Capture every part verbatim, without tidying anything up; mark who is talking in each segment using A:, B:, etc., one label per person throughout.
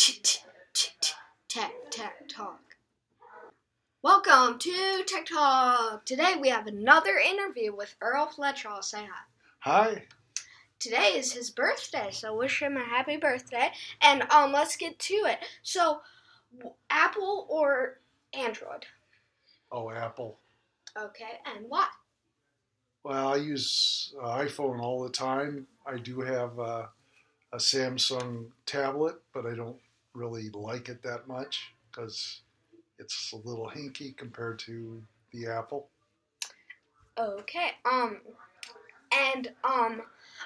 A: Tech Tech Talk. Welcome to Tech Talk. Today we have another interview with Earl Fletcher. I'll say hi.
B: Hi.
A: Today is his birthday, so wish him a happy birthday. And um, let's get to it. So, Apple or Android?
B: Oh, Apple.
A: Okay, and why?
B: Well, I use uh, iPhone all the time. I do have uh, a Samsung tablet, but I don't really like it that much because it's a little hinky compared to the Apple.
A: Okay, um, and um,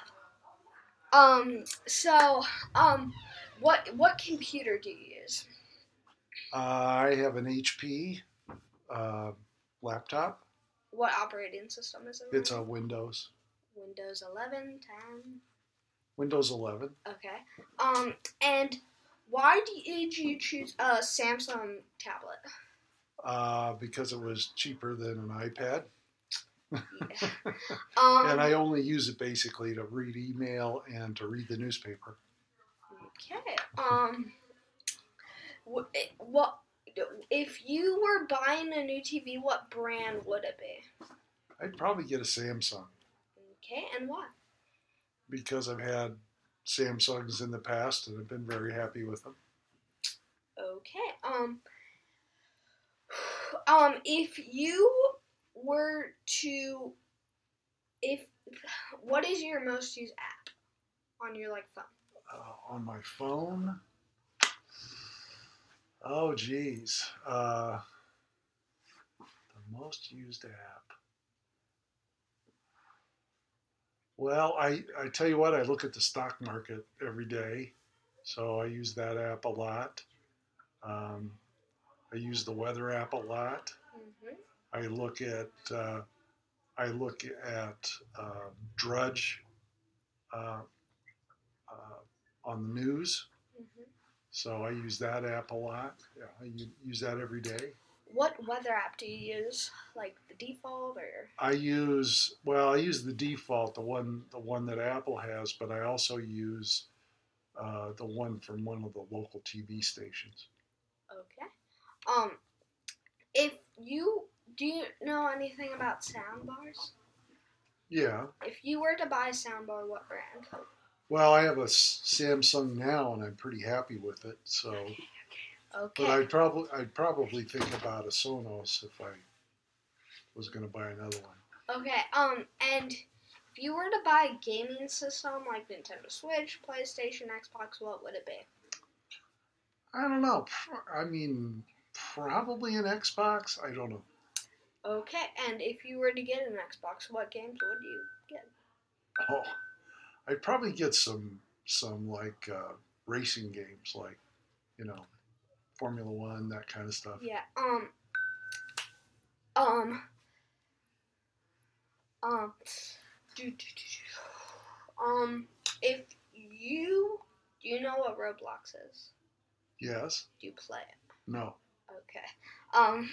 A: um, so um, what what computer do you use?
B: Uh, I have an H P uh, laptop.
A: What operating system is it?
B: It's a Windows.
A: Windows eleven, ten.
B: Windows eleven.
A: Okay. Um, and why did you choose a Samsung tablet?
B: Uh, because it was cheaper than an iPad.
A: Yeah. Um,
B: and I only use it basically to read email and to read the newspaper.
A: Okay. Um, what if you were buying a new T V? What brand would it be?
B: I'd probably get a Samsung.
A: Okay, and why?
B: Because I've had Samsungs in the past and I've been very happy with them.
A: Okay. Um. Um. If you were to, if what is your most used app on your like phone?
B: Uh, on my phone. Oh, geez. Uh, the most used app. Well, I, I tell you what, I look at the stock market every day, so I use that app a lot. Um, I use the weather app a lot.
A: Mm-hmm.
B: I look at uh, I look at uh, Drudge uh, uh, on the news,
A: Mm-hmm.
B: so I use that app a lot. Yeah, I use that every day.
A: What weather app do you use? Like the default or?
B: I use well, I use the default, the one the one that Apple has, but I also use uh, the one from one of the local T V stations.
A: Okay. Um, if you do you know anything about sound bars?
B: Yeah.
A: If you were to buy a sound bar, what brand?
B: Well, I have a Samsung now, and I'm pretty happy with it. So.
A: Okay.
B: But I'd probably I'd probably think about a Sonos if I was going to buy another one.
A: Okay. Um, and if you were to buy a gaming system like Nintendo Switch, PlayStation, Xbox, what would it be?
B: I don't know. I mean, probably an Xbox. I don't know.
A: Okay. And if you were to get an Xbox, what games would you get?
B: Oh, I'd probably get some some like uh, racing games, like you know, Formula One, that kind of stuff.
A: Yeah. Um. Um. Um. Do, do, do, do. Um. If you do you know what Roblox is?
B: Yes.
A: Do you play it?
B: No.
A: Okay. Um.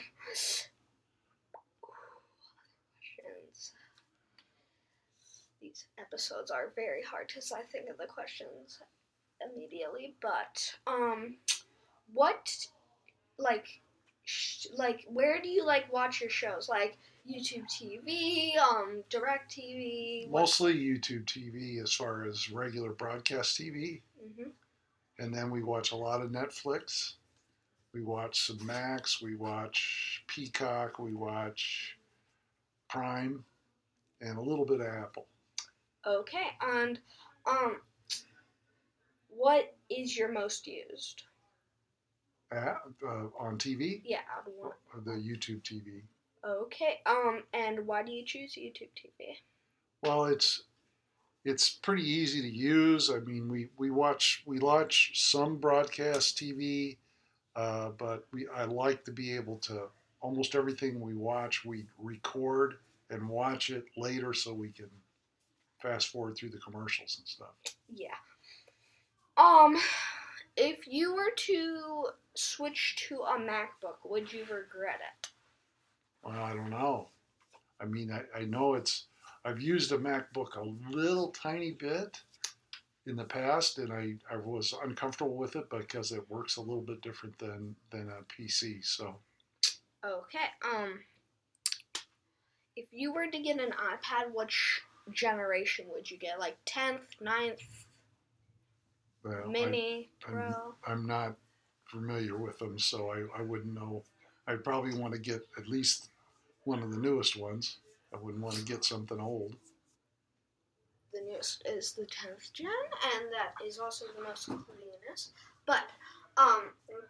A: Questions. These episodes are very hard because I think of the questions immediately. But um, what like sh- like where do you like watch your shows? Like YouTube T V, um, Direct T V.
B: Mostly YouTube T V as far as regular broadcast T V.
A: Mm-hmm.
B: And then we watch a lot of Netflix. We watch some Max. We watch Peacock. We watch Prime, and a little bit of Apple.
A: Okay, and um, what is your most used?
B: Uh, uh, on T V?
A: Yeah, one.
B: The YouTube T V.
A: Okay, um, and why do you choose YouTube T V?
B: Well, it's it's pretty easy to use. I mean, we, we watch we watch some broadcast T V, uh, but we I like to be able to almost everything we watch we record and watch it later so we can fast forward through the commercials and stuff.
A: Yeah. Um, if you were to switch to a MacBook, would you regret it?
B: Well, I don't know. I mean, I, I know it's, I've used a MacBook a little tiny bit. in the past, and I, I was uncomfortable with it because it works a little bit different than than a P C. So
A: Okay. Um, if you were to get an iPad, which generation would you get? Like tenth, ninth,
B: well,
A: Mini,
B: I,
A: Pro?
B: I'm I'm not familiar with them, so I, I wouldn't know. I'd probably want to get at least one of the newest ones. I wouldn't want to get something old.
A: The newest is the tenth gen, and that is also the most cleanest. But, um,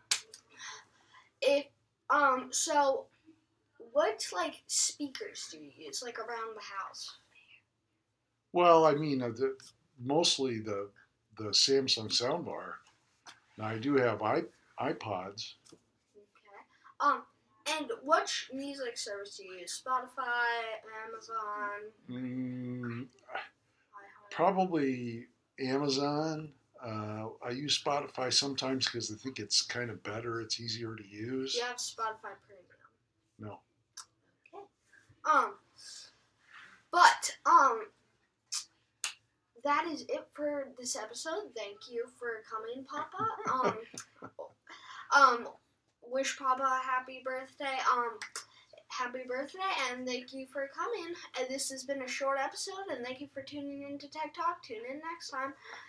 A: if, um, so, what, like, speakers do you use, like, around the house?
B: Well, I mean, uh, the, mostly the the Samsung soundbar. Now I do have i iPods.
A: Okay. Um, and which music service do you use? Spotify, Amazon,
B: Mm,
A: iHeart?
B: probably Amazon. Uh, I use Spotify sometimes because I think it's kind of better. It's easier to use.
A: Do you have Spotify Premium?
B: No.
A: Okay. Um, but, um, that is it for this episode. Thank you for coming, Papa. Um, um, wish Papa a happy birthday. Um, happy birthday, and thank you for coming. And this has been a short episode, and thank you for tuning in to Tech Talk. Tune in next time.